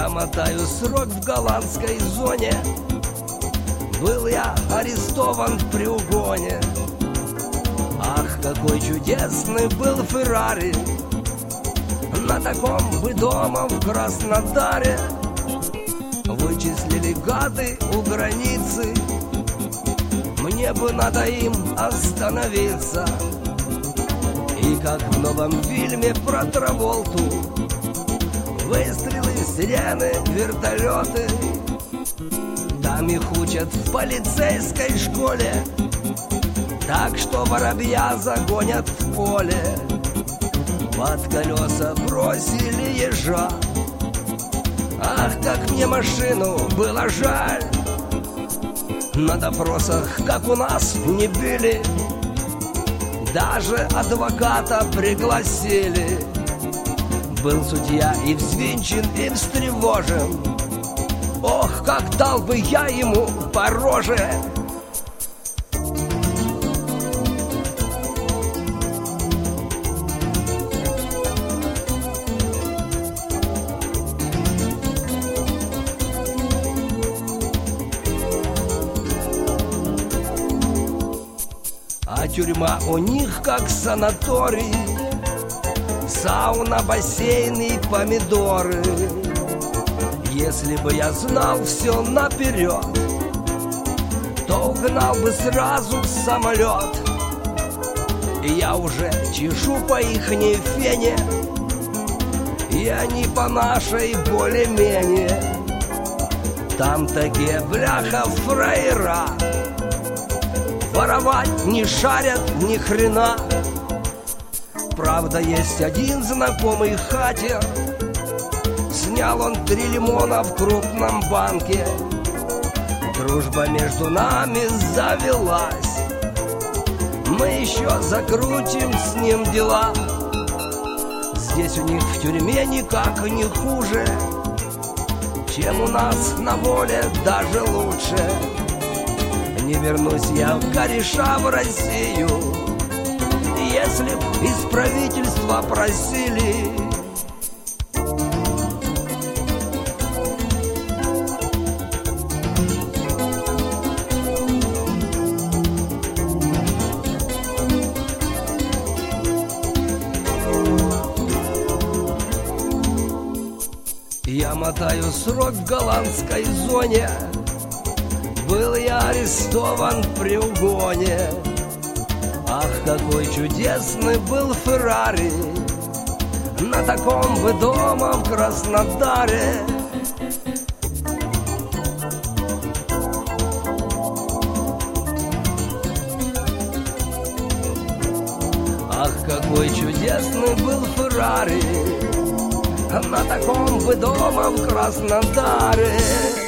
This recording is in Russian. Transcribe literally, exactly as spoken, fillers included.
Я мотаю срок в голландской зоне. Был я арестован при угоне. Ах, какой чудесный был Феррари! На таком бы дома в Краснодаре. Вычислили гады у границы. Мне бы надо им остановиться. И как в новом фильме про Траволту, выстрелы, сирены, вертолеты. Там их учат в полицейской школе, так что воробья загонят в поле. Под колеса бросили ежа. Ах, как мне машину было жаль. На допросах, как у нас, не били. Даже адвоката пригласили. Был судья и взвинчен, и встревожен. Ох, как дал бы я ему по роже! А тюрьма у них как санаторий. Сауна, бассейн и помидоры. Если бы я знал все наперед, то угнал бы сразу самолет. И я уже чешу по ихней фене, и они по нашей более-менее. Там такие бляха фраера, воровать не шарят ни хрена. Правда, есть один знакомый хатер. Снял он три лимона в крупном банке. Дружба между нами завелась. Мы еще закрутим с ним дела. Здесь у них в тюрьме никак не хуже, чем у нас на воле, даже лучше. Не вернусь я в кореша в Россию, если б из правительства просили. Я мотаю срок в голландской зоне. Был я арестован при угоне. Ах, какой чудесный был Феррари! На таком бы дома в Краснодаре. Ах, какой чудесный был Феррари! На таком бы дома в Краснодаре.